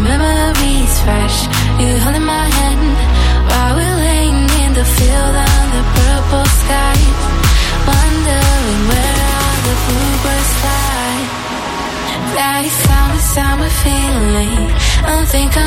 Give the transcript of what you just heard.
memories fresh. You holding my hand while we're laying in the field under purple skies, wondering where all the bluebirds fly. That sound we're feeling. I don't think I'm